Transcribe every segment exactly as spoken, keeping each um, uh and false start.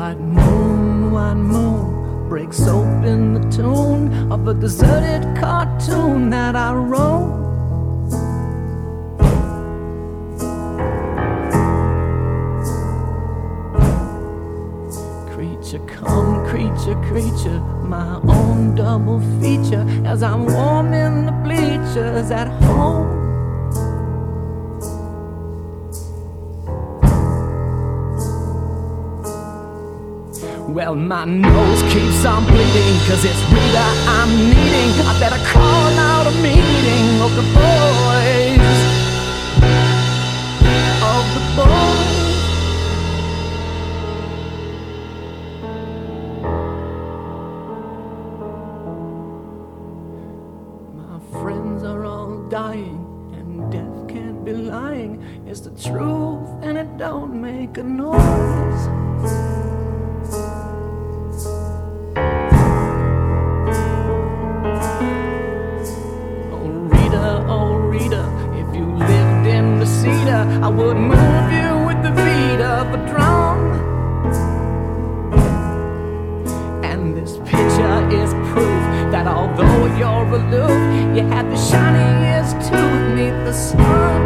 white moon, white moon breaks open the tune of a deserted cartoon that I wrote. Creature come, creature, creature, my own double feature as I'm warm in the bleachers at home. Well, my nose keeps on bleeding, cause it's Rita I'm needing. I better call out a meeting of the boys, of the boys. My friends are all dying, and death can't be lying. It's the truth, and it don't make a noise. I would move you with the beat of a drum. And this picture is proof that although you're aloof, you had the shiniest tooth beneath the sun.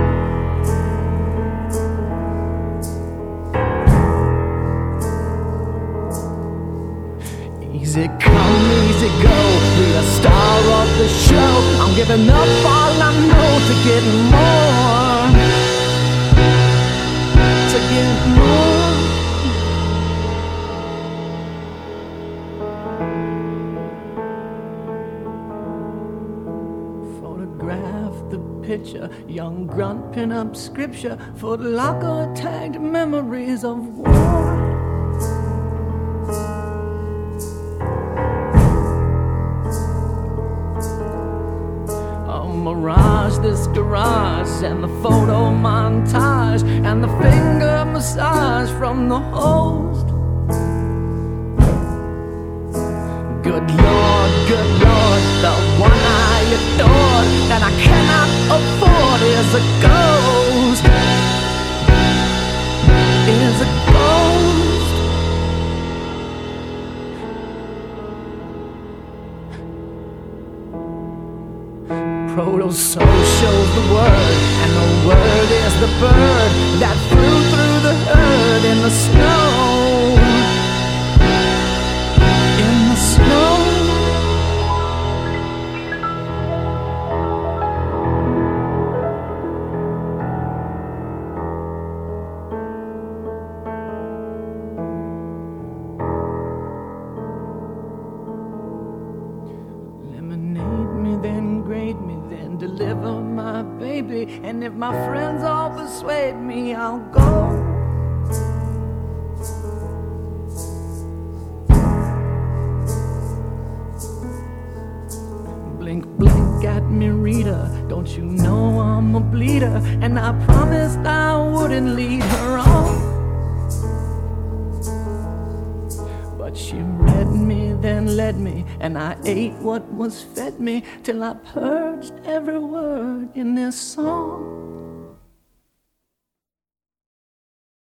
Easy come, easy go, be a star of the show. I'm giving up all I know to get more. To get more. Photograph the picture, young grunt pin up scripture, Foot Locker tagged memories of war. Mirage, this garage, and the photo montage, and the finger massage from the host. Good Lord, good Lord, the one I adored, that I cannot afford is a ghost, is a ghost. Proto-soul shows the word, and the word is the bird that flew through the herd in the snow, in the snow. Lemonade me, then grade me, then deliver my baby. And if my friends all persuade me, I'll go. Blink, blink at me, Rita. Don't you know I'm a bleeder? And I promised I wouldn't lead her on. But she read me, then led me, and I ate what was fed me, till I purged every word in this song.